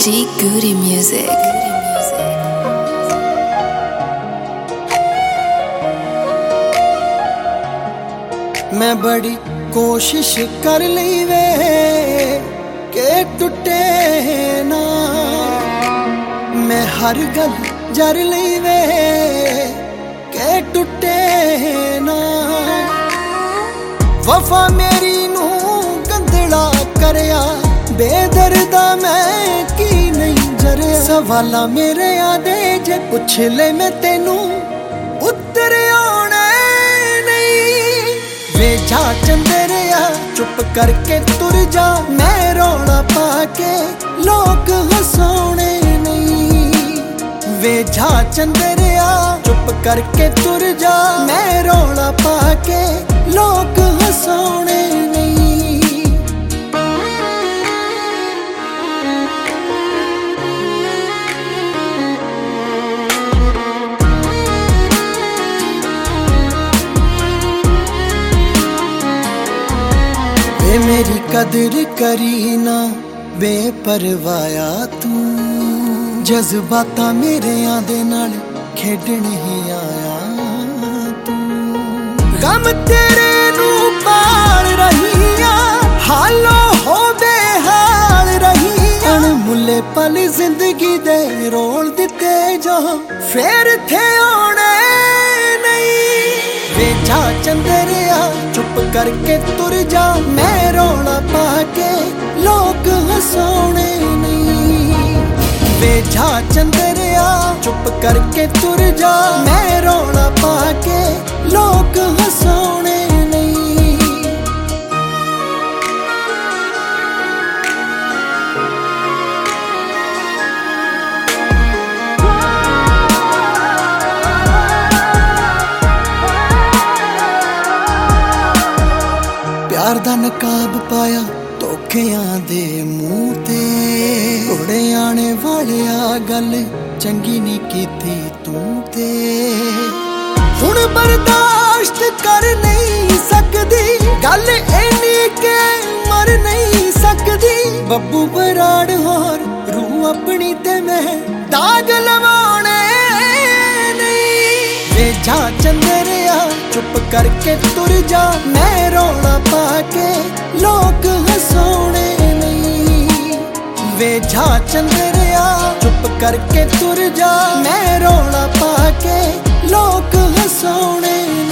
G Goody Music. मैं बड़ी कोशिश कर ली वे के टुटे ना, मैं हर गल जर ली वे के टुटे ना। वफा मेरी नू गंदड़ा करया, बेदर्दा मैं की नहीं जरिया। सवाला मेरे आदे जे पुछ ले मैं तेनू उत्तर आने नहीं। वे जा चंदरिया चुप करके तुर जा, मैं रोला पाके लोग हंसाने नहीं। वे जा चंदरिया चुप करके तुर जा, मैं रोला पाके लोग हंसाने नहीं। वे मेरी कदर करी ना बेपरवाया तू, जज्बाता मेरे आदे नाल खेडण ही आया तू। गम तेरे नू पाल रही आ, हालो हो बेहाल रही आ। अनमुल्ले पल जिंदगी दे रोल दिते जा, फेर थे आने नहीं। वे जा चंदरिया चुप करके तुर जा, मैं रोला पाके लोग हंसाने नहीं। वे जा चंदरिया चुप करके तुर जा, मैं रोला पाके लोग हंसाने नहीं। प्यार दा नकाब पाया धोखियां दे मुंह ते, घोड़े आने वाले आ गल चंगी नहीं कीती तू ते। हुण बर्दाश्त कर नहीं सकदी गल इन्नी के मर नहीं सकदी। बब्बू बराड़ होर रूह अपनी ते मैं दाग लवाने नहीं। वे जा चंदरिया चुप करके तुर जा, मैं रोला पाके लोग हंसाने नहीं। वे जा चंदरिया चुप करके तुर जा, मैं रोला पाके लोग हंसाने